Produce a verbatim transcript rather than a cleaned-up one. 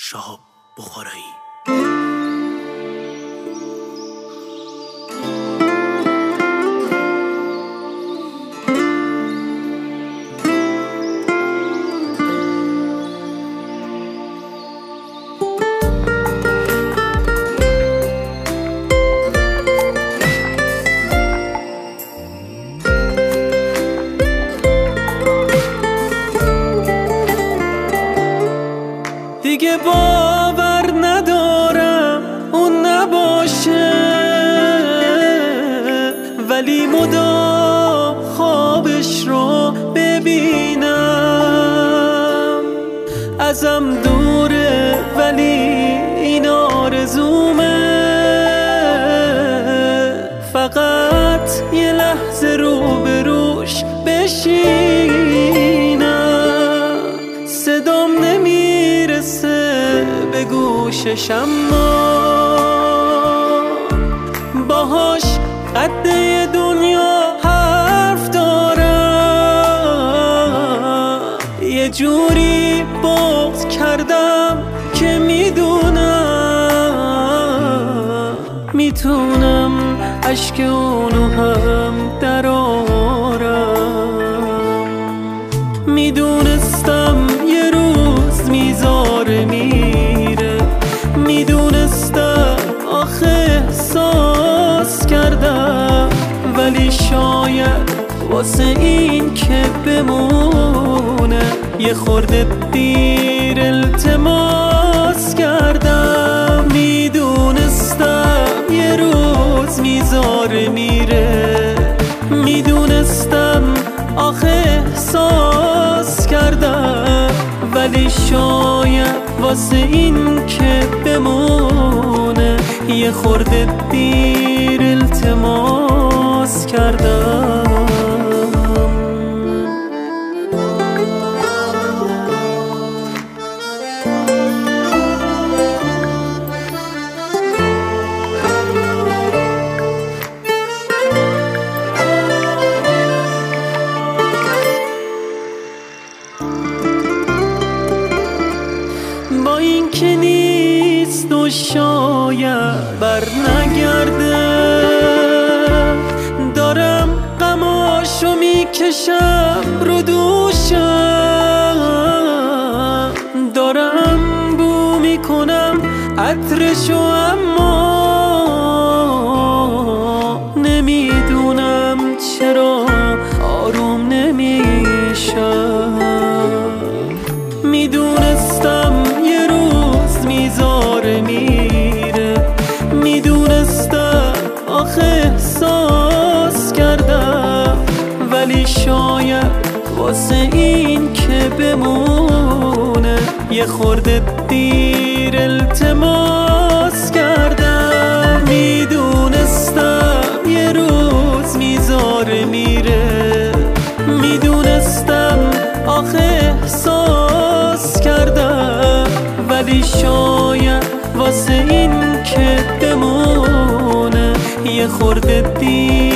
شهاب بخارایی. دیگه باور ندارم اون نباشه، ولی مدام خوابش رو ببینم. ازم دوره ولی این آرزومه، فقط یه لحظه روبروش بشینم. صدام نمیرسه به گوشش، اما باهاش قده دنیا حرف دارم. یه جوری بغض کردم که میدونم میتونم اشک اونو هم درارم. میدونستم یه روز میذاره میره، میدونستم آخه احساس کردم، ولی شاید واسه این که بمونه یه خورده دیر التماس کردم. میدونستم یه روز میذاره میره، میدونستم آخه احساس کردم، ولی شاید واسه این که بمونه یه خورده دیر التماس کردم. با این که نیست و شاید بر نگرده، دارم غماشو میکشم رو دوشم، دارم بو میکنم عطرشو، اما نمیدونم چرا آروم نمیشم. میدونستم یه روز میذاره میره، میدونستم آخه احساس کردم، ولی شاید واسه این که بمونه یه خورده دیر التماس کردم. میدونستم یه روز میذاره میره، میدونستم آخه احساس کردم، ولی شاید واسه این که بمونه یه خورده دیر